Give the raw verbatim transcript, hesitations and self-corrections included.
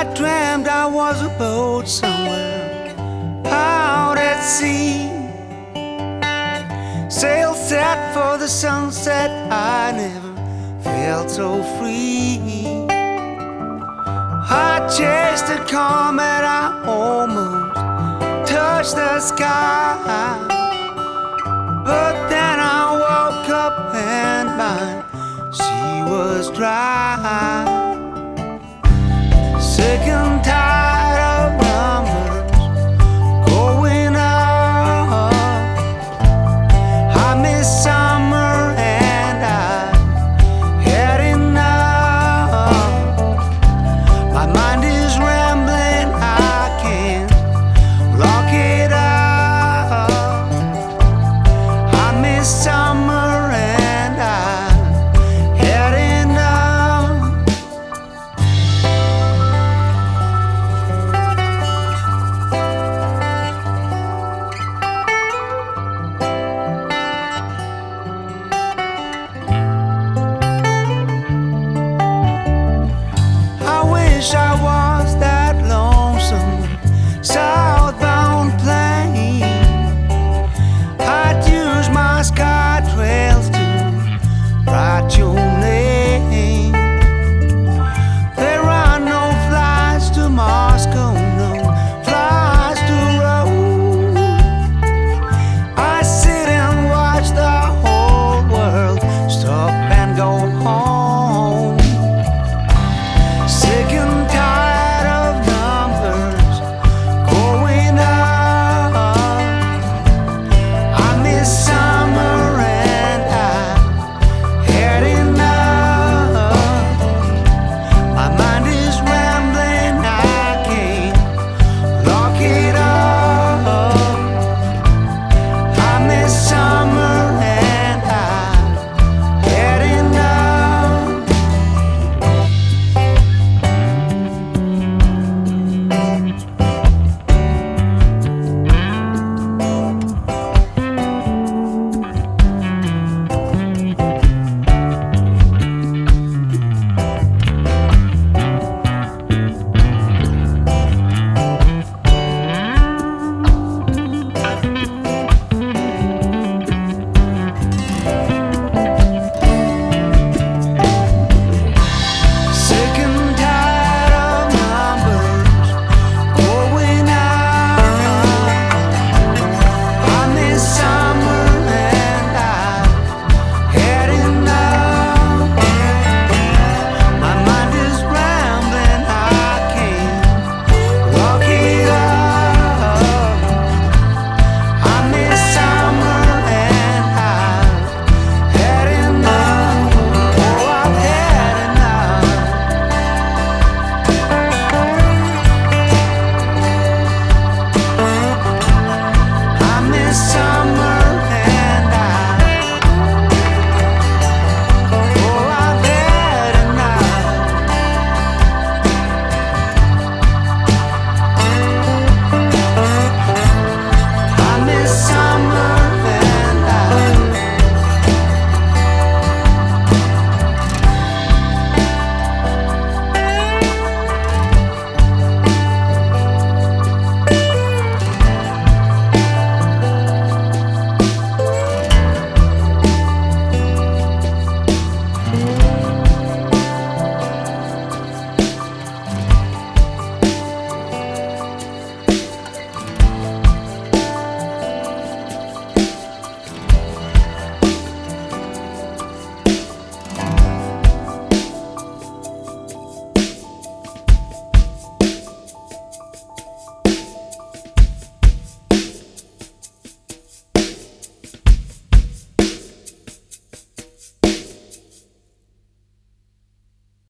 I dreamt I was a boat somewhere out at sea. Sail set for the sunset, I never felt so free. I chased a comet, I almost touched the sky. But then I woke up and my sea was dry. Sick and tired of numbers going up. I miss summer and I had enough. My mind is rambling, I can't lock it up. I miss summer and I had enough. I wish I was